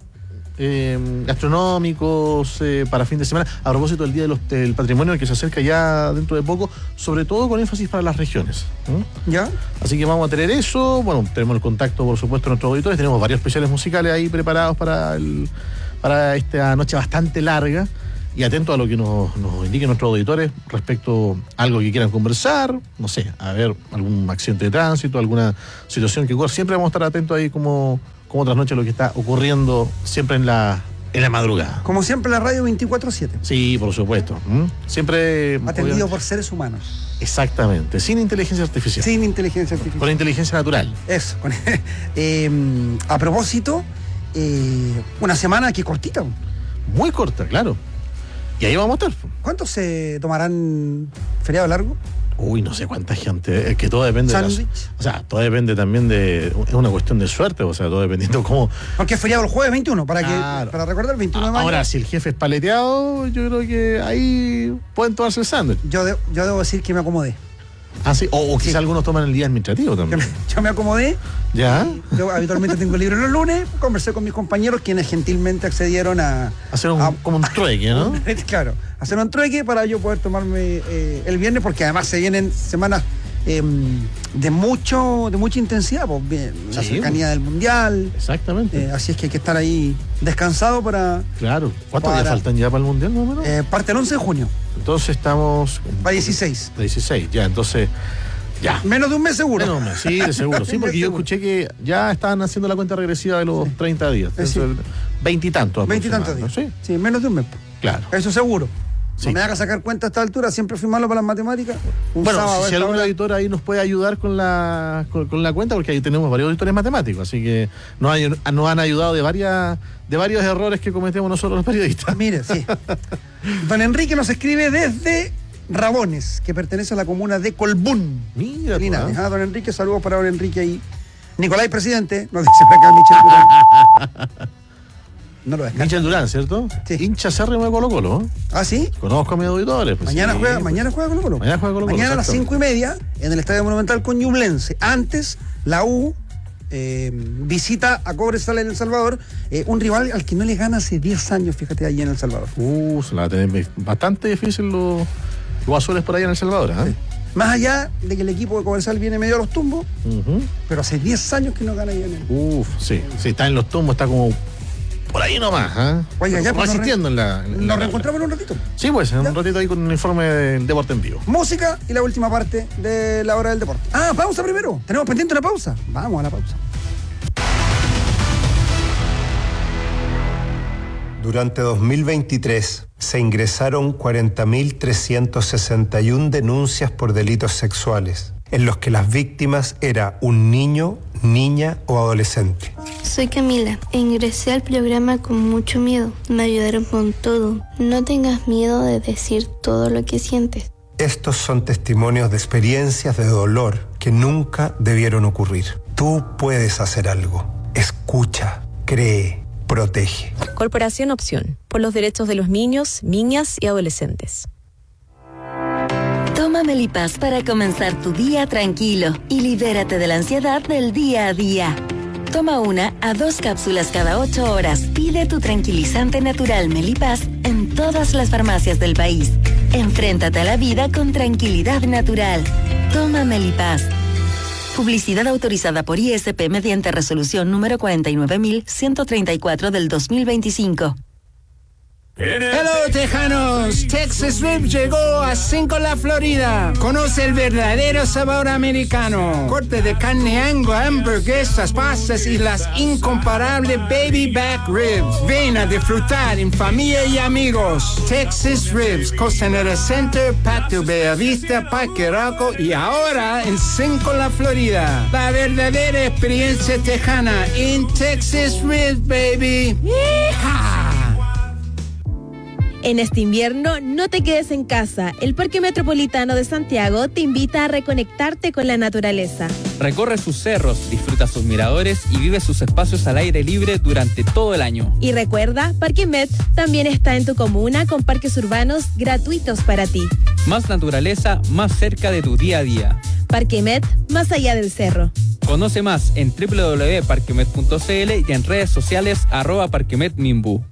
gastronómicos para fin de semana, a propósito del Día del Patrimonio que se acerca ya dentro de poco, sobre todo con énfasis para las regiones. ¿Ya? Así que vamos a tener eso. Bueno, tenemos el contacto, por supuesto, de nuestros auditores. Tenemos varios especiales musicales ahí preparados para esta noche bastante larga. Y atento a lo que nos indiquen nuestros auditores respecto a algo que quieran conversar, no sé, a ver, algún accidente de tránsito, alguna situación que ocurra. Siempre vamos a estar atentos ahí como trasnoche a lo que está ocurriendo siempre en la madrugada. Como siempre la radio 24/7. Sí, por supuesto. Siempre atendido por seres humanos. Exactamente, sin inteligencia artificial. Con inteligencia natural. Eso. A propósito, una semana que cortita. Muy corta, claro. Y ahí vamos a estar. ¿Cuántos se tomarán feriado largo? Uy, no sé cuánta gente. Es que todo depende todo depende también es una cuestión de suerte, o sea, todo dependiendo cómo. Porque es feriado el jueves 21, para recordar el 21 de mayo. Ahora, si el jefe es paleteado, yo creo que ahí pueden tomarse el sándwich. Yo debo decir que me acomodé. Sí, o quizá algunos toman el día administrativo también. Yo me acomodé. ¿Ya? Yo habitualmente tengo libre los lunes, conversé con mis compañeros, quienes gentilmente accedieron a hacer como un trueque, ¿no? Claro, hacer un trueque para yo poder tomarme el viernes, porque además se vienen semanas de mucha intensidad, pues, la cercanía del Mundial. Exactamente. Así es que hay que estar ahí descansado para... Claro. ¿Cuántos días faltan ya para el Mundial, más o menos? Parte el 11 de junio. Entonces estamos... Para 16. 16, ya, entonces... Ya. Menos de un mes seguro. Menos de un mes, sí, de seguro. Sí, porque yo escuché que ya estaban haciendo la cuenta regresiva de los 30 días. Entonces, 20 y tantos. 20 y tantos días. Sí, menos de un mes. Claro. Eso seguro. Sí. No me haga sacar cuenta a esta altura, siempre fui malo para las matemáticas. Si algún editor ahí nos puede ayudar con la cuenta, porque ahí tenemos varios editores matemáticos, así que nos han ayudado de varios errores que cometemos nosotros los periodistas. Mire, sí. Don Enrique nos escribe desde Rabones, que pertenece a la comuna de Colbún. Mira, don Enrique, saludos para don Enrique ahí. Nicolás, presidente, nos dice por acá Michel Durán. No lo descarta. Michel Durán, ¿cierto? Sí. Hincha acérrimo de Colo-Colo. ¿Ah, sí? Conozco a mis auditores. Pues mañana sí. juega Colo-Colo. Mañana a las 5:30 en el Estadio Monumental con Ñublense. Antes, la U visita a Cobresal en El Salvador, un rival al que no le gana hace 10 años, fíjate, ahí en El Salvador. Se la va a tener bastante difícil los azules por ahí en El Salvador, ¿eh? Sí. Más allá de que el equipo de Cobresal viene medio a los tumbos, pero hace 10 años que no gana ahí en el... Sí, está en los tumbos, está como por ahí nomás, ¿eh? Oiga, ya pues asistiendo nos reencontramos en un ratito. Sí, pues, en un ratito ahí con un informe de Deporte en Vivo. Música y la última parte de la hora del deporte. Pausa primero. Tenemos pendiente una pausa. Vamos a la pausa. Durante 2023 se ingresaron 40.361 denuncias por delitos sexuales, en los que las víctimas era un niño, niña o adolescente. Soy Camila e ingresé al programa con mucho miedo. Me ayudaron con todo. No tengas miedo de decir todo lo que sientes. Estos son testimonios de experiencias de dolor que nunca debieron ocurrir. Tú puedes hacer algo. Escucha, cree, protege. Corporación Opción, por los derechos de los niños, niñas y adolescentes. Toma Melipaz para comenzar tu día tranquilo y libérate de la ansiedad del día a día. Toma 1 a 2 cápsulas cada 8 horas. Pide tu tranquilizante natural Melipaz en todas las farmacias del país. Enfréntate a la vida con tranquilidad natural. Toma Melipaz. Publicidad autorizada por ISP mediante resolución número 49.134 del 2025. Hello, tejanos. Texas Rib llegó a Cinco-La, Florida. Conoce el verdadero sabor americano. Corte de carne Angus, hamburguesas, pastas y las incomparables baby back ribs. Ven a disfrutar en familia y amigos. Texas Ribs, Costanera Center, Patio Bellavista, Parque Arauco y ahora en Cinco-La, Florida. La verdadera experiencia tejana en Texas Ribs, baby. ¡Yeehaw! En este invierno, no te quedes en casa. El Parque Metropolitano de Santiago te invita a reconectarte con la naturaleza. Recorre sus cerros, disfruta sus miradores y vive sus espacios al aire libre durante todo el año. Y recuerda, Parque Met también está en tu comuna con parques urbanos gratuitos para ti. Más naturaleza, más cerca de tu día a día. Parque Met, más allá del cerro. Conoce más en www.parquemet.cl y en redes sociales @parquemetminbu.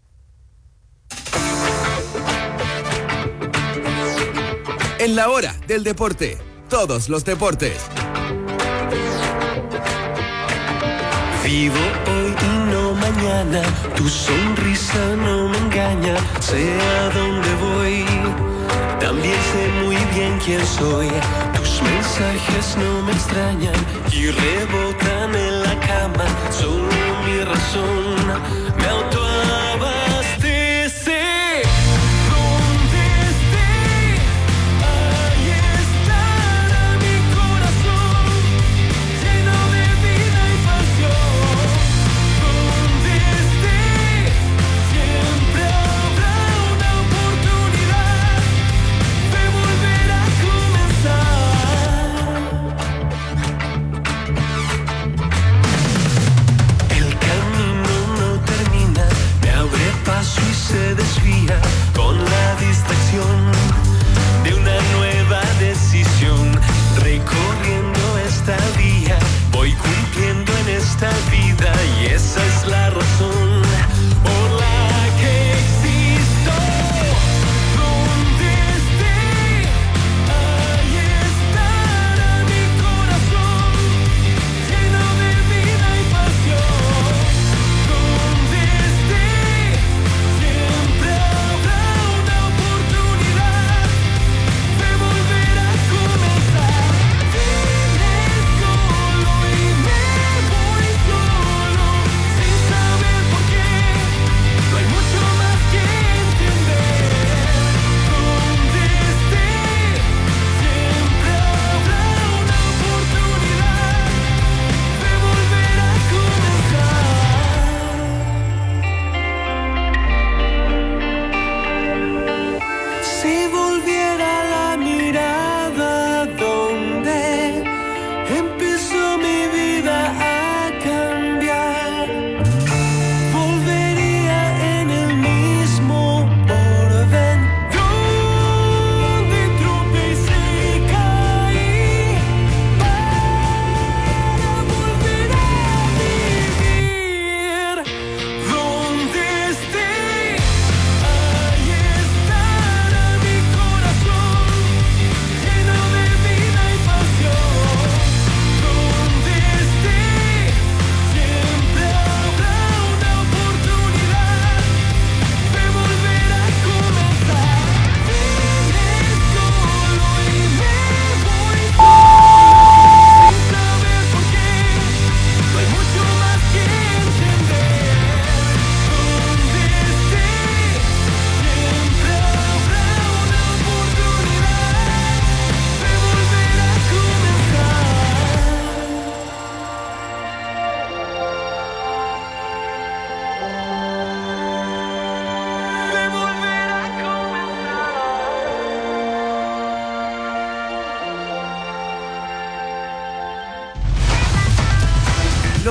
En la hora del deporte, todos los deportes. Vivo hoy y no mañana, tu sonrisa no me engaña, sé a dónde voy, también sé muy bien quién soy, tus mensajes no me extrañan y rebotan en la cama, son mi razón, me autoabastece.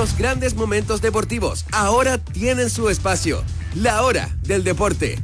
los grandes momentos deportivos ahora tienen su espacio. La hora del deporte.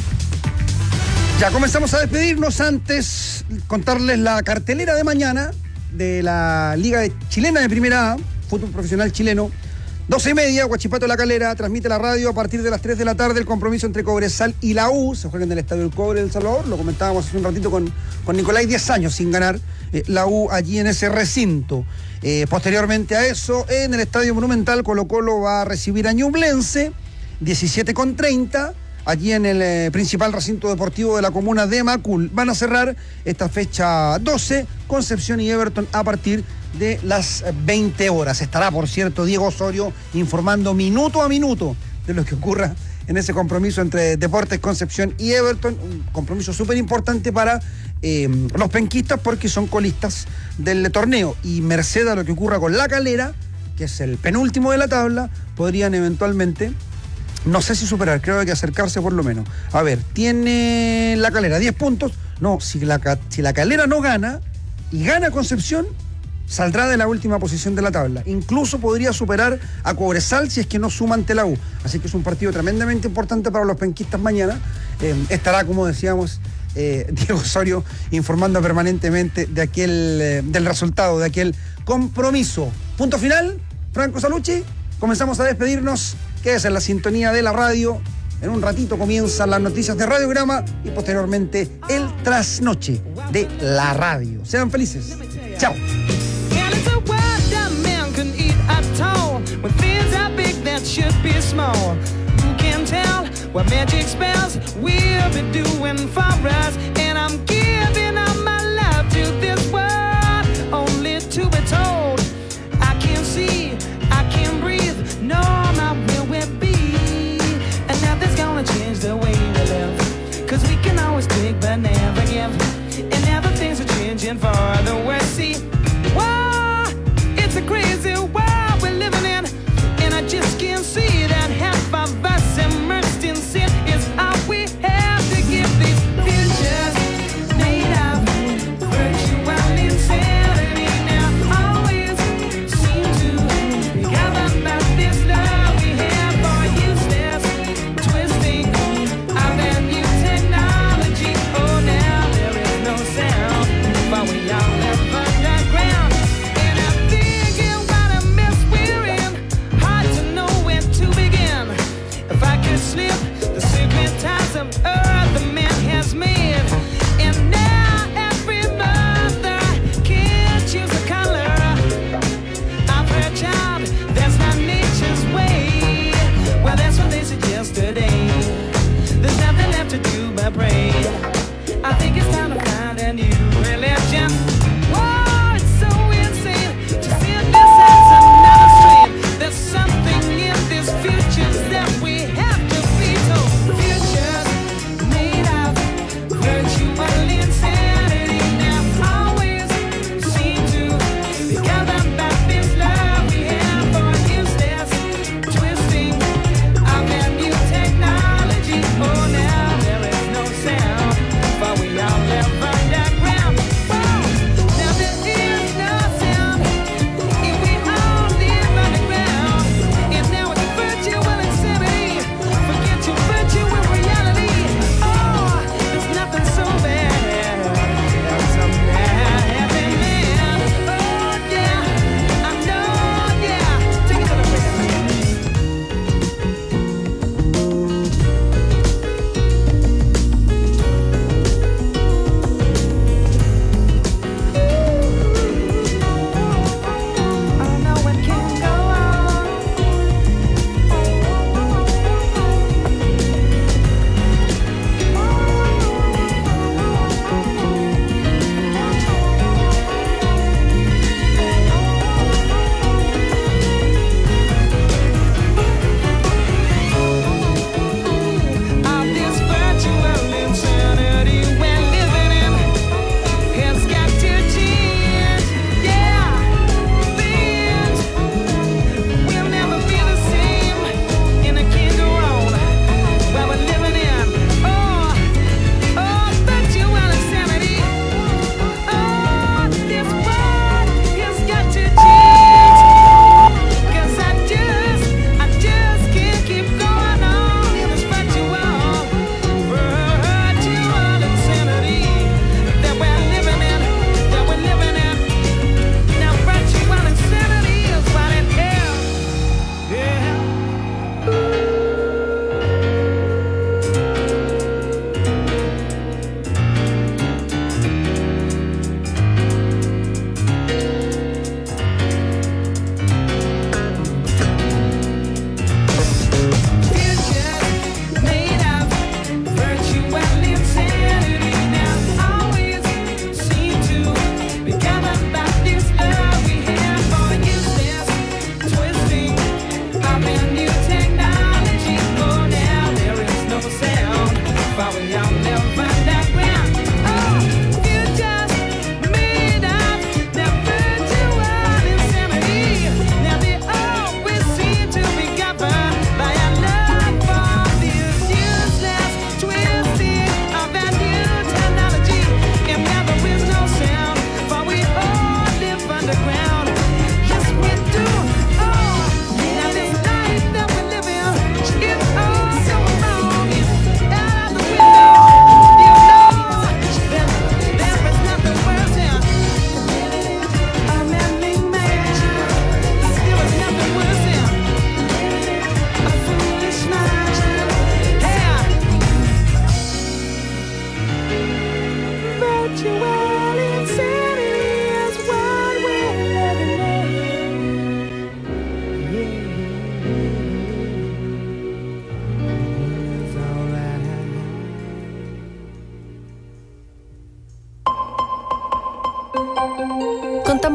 Ya comenzamos a despedirnos. Antes, contarles la cartelera de mañana de la Liga Chilena de Primera A, fútbol profesional chileno. 12:30, Huachipato La Calera, transmite la radio a partir de las 3 de la tarde el compromiso entre Cobresal y la U. Se juega en el Estadio del Cobre de El Salvador, lo comentábamos hace un ratito con Nicolás, 10 años sin ganar la U allí en ese recinto. Posteriormente a eso, en el Estadio Monumental, Colo-Colo va a recibir a Ñublense, 17:30, allí en el principal recinto deportivo de la comuna de Macul. Van a cerrar esta fecha 12, Concepción y Everton a partir de las 20 horas. Estará, por cierto, Diego Osorio informando minuto a minuto de lo que ocurra en ese compromiso entre Deportes Concepción y Everton. Un compromiso súper importante para los penquistas porque son colistas del torneo. Y merced a lo que ocurra con La Calera, que es el penúltimo de la tabla, podrían eventualmente, no sé si superar, creo que hay que acercarse por lo menos. A ver, tiene La Calera 10 puntos. No, si la Calera no gana y gana Concepción, saldrá de la última posición de la tabla. Incluso podría superar a Cobresal si es que no suma ante la U. Así que es un partido tremendamente importante para los penquistas mañana. Estará, como decíamos, Diego Osorio informando permanentemente de del resultado de aquel compromiso. Punto final, Franco Salucci. Comenzamos a despedirnos. Quédese en la sintonía de la radio. En un ratito comienzan las noticias de Radiograma y posteriormente el trasnoche de la radio. Sean felices. Chao. When things are big that should be small, who can tell what magic spells we'll be doing for us? And I'm giving up my love to this world, only to be told I can't see, I can't breathe, no, my will be. And nothing's gonna change the way we live, 'cause we can always take but never give. And now the things are changing for the worse. See, whoa, it's a crazy world we're living in, and I just can't see that half of us immersed in sin is all we have to give these futures.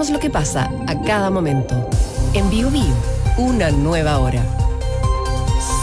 contamos lo que pasa a cada momento. En Bio Bio, una nueva hora.